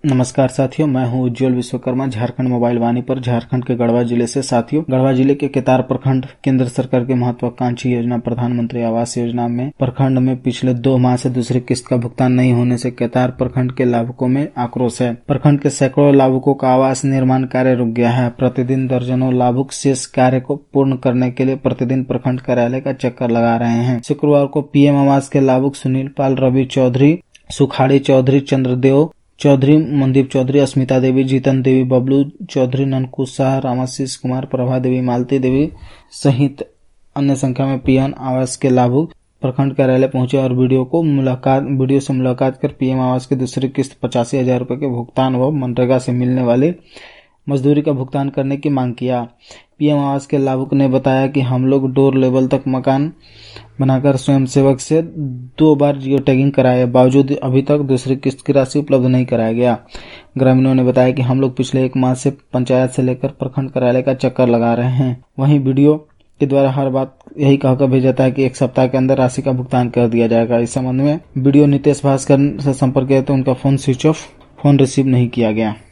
नमस्कार साथियों, मैं हूं उज्जवल विश्वकर्मा। झारखंड मोबाइल वाणी पर झारखंड के गढ़वा जिले से। साथियों, गढ़वा जिले के केतार प्रखंड केंद्र सरकार की महत्वाकांक्षी योजना प्रधानमंत्री आवास योजना में प्रखंड में पिछले 2 माह से दूसरी किस्त का भुगतान नहीं होने से केतार प्रखंड के लाभुकों में आक्रोश है। प्रखंड के सैकड़ों लाभुकों का आवास निर्माण कार्य रुक गया है। प्रतिदिन दर्जनों लाभुक शेष कार्य को पूर्ण करने के लिए प्रतिदिन प्रखंड कार्यालय का चक्कर लगा रहे हैं। शुक्रवार को पीएम आवास के लाभुक सुनील पाल, रवि चौधरी, सुखाड़ी चौधरी, चंद्रदेव चौधरी, मनदीप चौधरी, अस्मिता देवी, जीतन देवी, बबलू चौधरी, ननकुश शाह, रामाशीष कुमार, प्रभा देवी, मालती देवी सहित अन्य संख्या में पीएम आवास के लाभुक प्रखंड कार्यालय पहुंचे और वीडियो से मुलाकात कर पीएम आवास की दूसरी किस्त 85,000 रुपए के भुगतान व मनरेगा से मिलने वाली मजदूरी का भुगतान करने की मांग किया। पीएम आवास के लाभुक ने बताया कि हम लोग डोर लेवल तक मकान बनाकर स्वयंसेवक से 2 बार जियो टैगिंग कराए, बावजूद अभी तक दूसरी किस्त की राशि उपलब्ध नहीं कराया गया। ग्रामीणों ने बताया कि हम लोग पिछले 1 माह से पंचायत से लेकर प्रखंड कार्यालय का चक्कर लगा रहे हैं। वहीं वीडियो के द्वारा हर बात यही कहकर भेजा जाता है कि 1 सप्ताह के अंदर राशि का भुगतान कर दिया जाएगा। इस संबंध में वीडियो नितेश भास्कर से संपर्क किया तो उनका phone switch off, phone receive नहीं किया गया।